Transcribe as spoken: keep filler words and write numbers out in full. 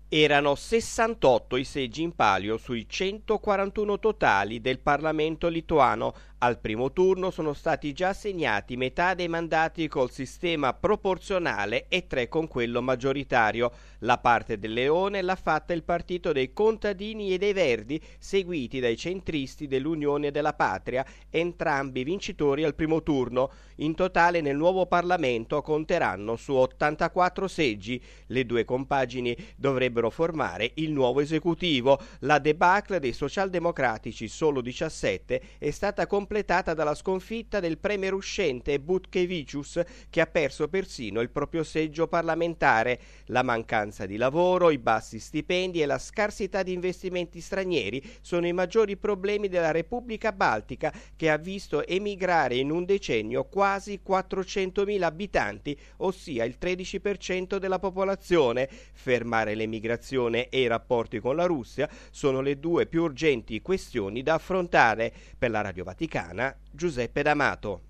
Erano sessantotto i seggi in palio sui centoquarantuno totali del Parlamento lituano. Al primo turno sono stati già assegnati metà dei mandati col sistema proporzionale e tre con quello maggioritario. La parte del leone l'ha fatta il partito dei contadini e dei Verdi, seguiti dai centristi dell'Unione della Patria, entrambi vincitori al primo turno. In totale nel nuovo Parlamento conteranno su ottantaquattro seggi. Le due compagini dovrebbero formare il nuovo esecutivo. La debacle dei socialdemocratici, solo diciassette, è stata completata dalla sconfitta del premier uscente Butkevičius, che ha perso persino il proprio seggio parlamentare. La mancanza di lavoro, i bassi stipendi e la scarsità di investimenti stranieri sono i maggiori problemi della Repubblica Baltica, che ha visto emigrare in un decennio quasi quattrocentomila abitanti, ossia il tredici per cento della popolazione. Fermare l'emigrazione e i rapporti con la Russia sono le due più urgenti questioni da affrontare. Per la Radio Vaticana, Giuseppe D'Amato.